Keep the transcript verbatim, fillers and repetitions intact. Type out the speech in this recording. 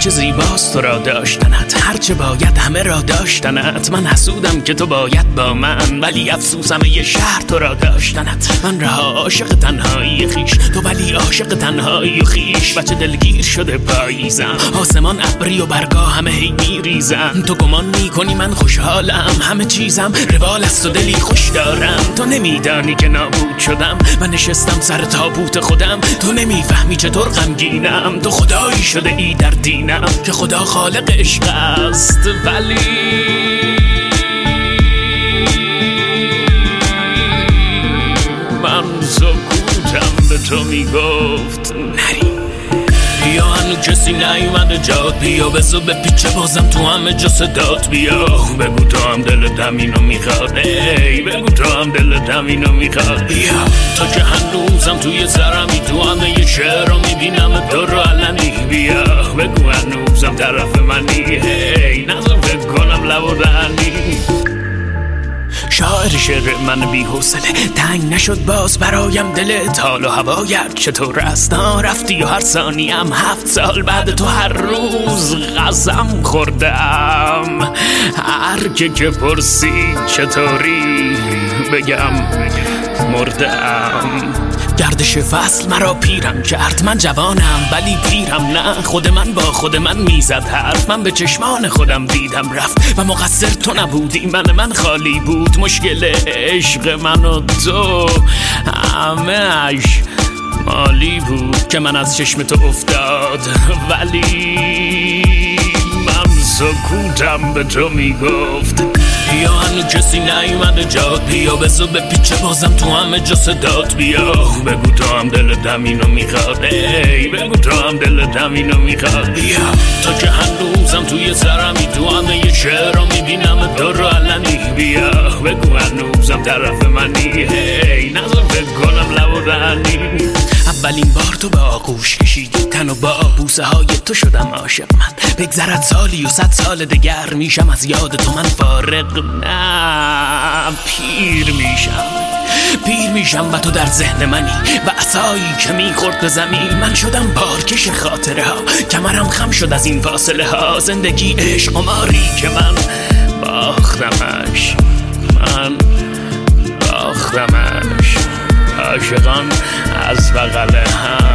چه زیباست تو را داشتنت، هرچه باید همه را داشتنت. من حسودم که تو باید با من، ولی افسوسم یه شهر تو را داشتنت. من رها عاشق تنهایی خیش، تو ولی عاشق تنهایی و خیش. بچه دلگیر شده پاییزم، آسمان ابری و برگا همه هی میریزن. تو گمان میکنی من خوشحالم، همه چیزم روال است و دلی خوش دارم. تو نمیدانی که نابود شدم، من نشستم سر تابوت خودم. تو نمیفهمی چطور غمگینم، تو خدایی شده ای در دینم که خدا خالق عشق است. ولی من سکوتم به تو میگفت نری، بیا هنو کسی نیومده جاد، بیا بزو به پیچه بازم تو همه جا صدات. بیا بگو تو هم دلتم اینو میخواد، ای بگو تو هم دلتم اینو میخواد. بیا تا که هنوزم توی سرمی، تو همه یه شعر رو میبینم تو رو علنی. بیا بگو هنوزم طرف منی، ای نظر فکر کنم لب و دهنی. شاعر شعر من بی حوصله، تنگ نشد باز برایم دلت. حال و هوایت چطور است؟ رفتی و هر ثانیم هفت سال بعد تو هر روز قسم خوردم. هر که که پرسید چطوری بگم مردم. گردش فصل مرا پیرم کرد، من جوانم ولی پیرم نه. خود من با خود من میزد حرف، من به چشمان خودم دیدم رفت. و مقصر تو نبودی، من من خالی بود. مشکل عشق من و تو همه‌اش مالی بود که من از چشم تو افتاد. ولی من سکوتم به تو میگفت بیا هنو کسی نیومده جاد، بیا بزو به پیچه بازم تو همه جا صدات. بیا بگو تو هم دلتم اینو میخواد، ای بگو تو هم دلتم اینو میخواد. بیا تا که هنوزم توی سرمی، تو همه یه شعر رو میبینم تو رو علنی. بیا بگو هنوزم طرف منی، ای نظر فکر کنم لب و دهنی. اولین بار تو به آغوش کشیدی تن و با بوسه های تو شدم عاشق. من بگذرد سالی و صد سال دگر میشم از یاد تو من فارغ. نه پیر میشم، پیر میشم و تو در ذهن منی و عصایی که میخورد به زمین. من شدم بارکش خاطره ها، کمرم خم شد از این فاصله ها. زندگی عشق قماری که من باختمش، من باختمش. عاشقان از بغل هم